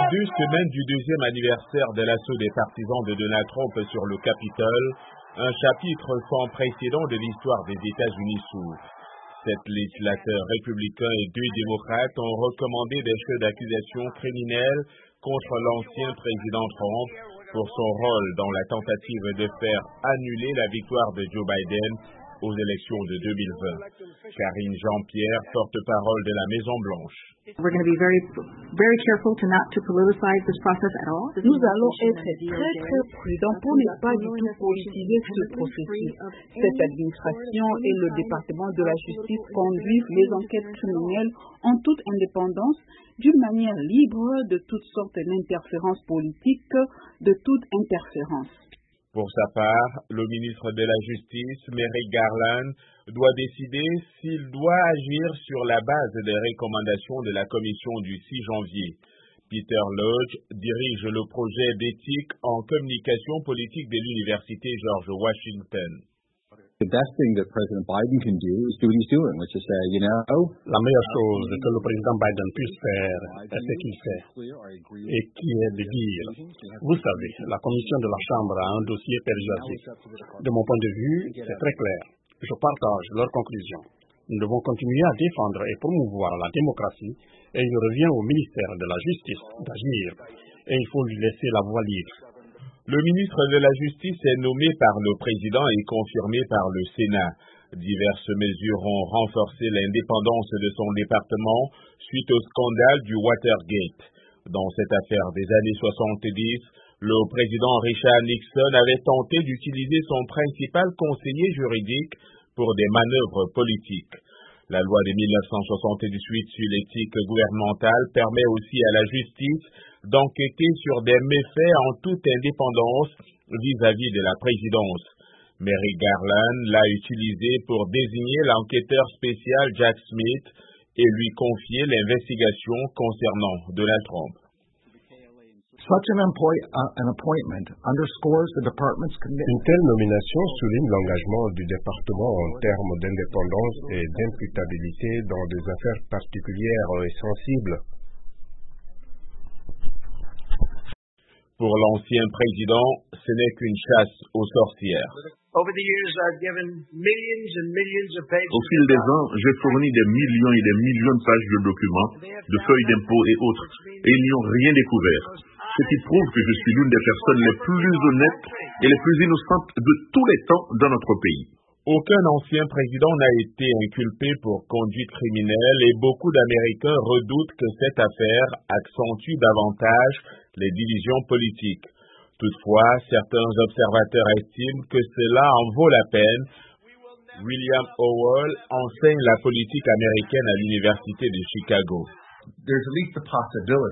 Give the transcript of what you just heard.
2 semaines du deuxième anniversaire de l'assaut des partisans de Donald Trump sur le Capitole, un chapitre sans précédent de l'histoire des États-Unis s'ouvre. 7 législateurs républicains et 2 démocrates ont recommandé des chefs d'accusation criminels contre l'ancien président Trump pour son rôle dans la tentative de faire annuler la victoire de Joe Biden aux élections de 2020. Karine Jean-Pierre, porte-parole de la Maison-Blanche. Nous allons être très prudents pour ne pas du tout politiser ce processus. Cette administration et le département de la justice conduisent les enquêtes criminelles en toute indépendance, d'une manière libre de toutes sortes d'interférences politiques, de toute interférence. Pour sa part, le ministre de la Justice, Merrick Garland, doit décider s'il doit agir sur la base des recommandations de la commission du 6 janvier. Peter Lodge dirige le projet d'éthique en communication politique de l'Université George Washington. The best thing that President Biden can do is do what he's doing, which is say, la meilleure chose que le président Biden puisse faire est ce qu'il fait, et qui est de dire, vous savez, la commission de la Chambre a un dossier persuasif. De mon point de vue, c'est très clair. Je partage leurs conclusions. Nous devons continuer à défendre et promouvoir la démocratie, et il revient au ministère de la Justice d'agir, et il faut lui laisser la voie libre. Le ministre de la Justice est nommé par le président et confirmé par le Sénat. Diverses mesures ont renforcé l'indépendance de son département suite au scandale du Watergate. Dans cette affaire des années 70, le président Richard Nixon avait tenté d'utiliser son principal conseiller juridique pour des manœuvres politiques. La loi de 1978 sur l'éthique gouvernementale permet aussi à la justice d'enquêter sur des méfaits en toute indépendance vis-à-vis de la présidence. Merrick Garland l'a utilisé pour désigner l'enquêteur spécial Jack Smith et lui confier l'investigation concernant Donald Trump. Une telle nomination souligne l'engagement du département en termes d'indépendance et d'imputabilité dans des affaires particulières et sensibles. Pour l'ancien président, ce n'est qu'une chasse aux sorcières. Au fil des ans, j'ai fourni des millions et des millions de pages de documents, de feuilles d'impôts et autres, et ils n'y ont rien découvert. Ce qui prouve que je suis l'une des personnes les plus honnêtes et les plus innocentes de tous les temps dans notre pays. Aucun ancien président n'a été inculpé pour conduite criminelle et beaucoup d'Américains redoutent que cette affaire accentue davantage les divisions politiques. Toutefois, certains observateurs estiment que cela en vaut la peine. William Howell enseigne la politique américaine à l'Université de Chicago.